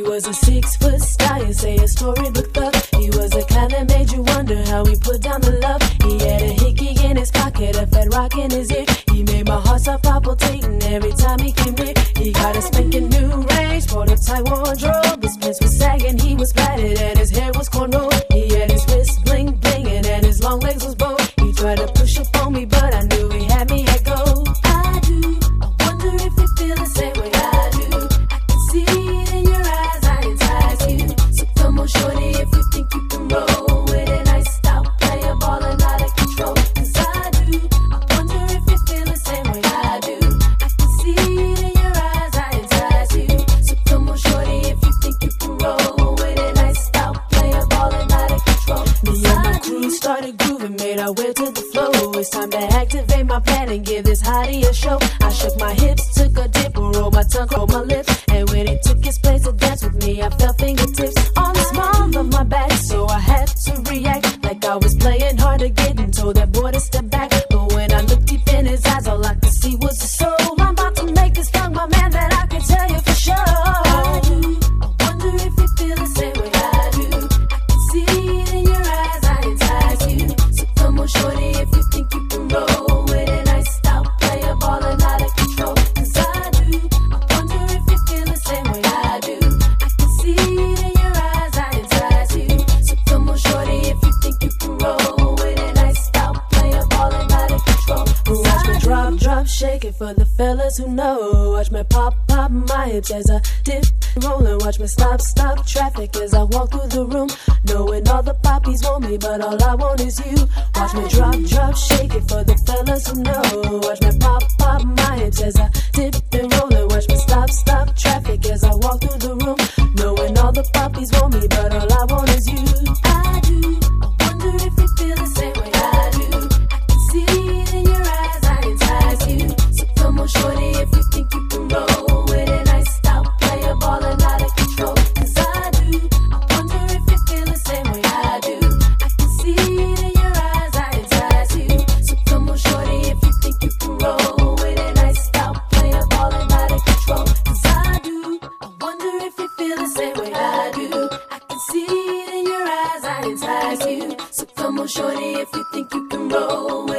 was a 6-foot stallion, say a storybook thug. He was the kind that made you wonder how he put down the love. He had a hickey in his pocket, a fat rock in his ear. He made my heart stop palpitating every time he came near. He got a spanking new range, prototype wardrobe. His pants was sagging, he was plaited, and his hair was cornrowed. He had his wrist bling blinging, and his long legs was bowed. He tried to push up on me, but I knew he had me at go. I do, I wonder if you feel the same way I do. I can see it in your eyes, I entice you. So come on, shorty, if you think you can roll with it, I stop playing ball and out of control. 'Cause I do, I wonder if you feel the same way I do. I can see it in your eyes, I entice you. So come on, shorty, if you think you can roll with it, I stop playing ball and out of control. Me and my crew started grooving, made our way to the flow. It's time to activate my plan and give this hottie a show. I shook my hips, took a dip, rolled my tongue, rolled my lips. And when it took its place to dance with me, I felt fingertips on the small of my back. So I had to react like I was playing hard to get, and told that boy to step back. But when I looked deep in his eyes, all I could see was the soul. I'm about to make this young my man, that I can tell you for sure. I do, I wonder if you feel the same way I do. I can see it in your eyes, I entice you. So come on, shorty, if you think you can roll with it, I stop playing ball and out of control. 'Cause I do, I wonder if you feel the same way I do. I can see it in your eyes, I entice you. So come on, shorty, if you think you can roll with it, I stop playing ball and out of control. Watch me drop, shake it for the fellas who know. Watch me pop my hips as I dip and roll, and watch me stop traffic as I walk through the room. Knowing all the poppies want me, but all I want is you. Watch me drop, shake it for the fellas who know. Watch me pop my hips as I dip and roll, and watch me stop traffic as I walk through the room. Knowing all the poppies want me, but all I want is you. I do, I wonder if you feel the same way I do. I can see it in your eyes, I entice you. So come on, shorty, if you think you can roll with it, I stop playing ball and out of control. 'Cause I do, I wonder if you feel the same way I do. I can see it in your eyes, I entice you. So come on, shorty, if you think you can roll with it, I stop playing ball and out of control. 'Cause I do, I wonder if you feel the same way I do. I can see it in your eyes, I entice you. So come on, shorty, if you think you can roll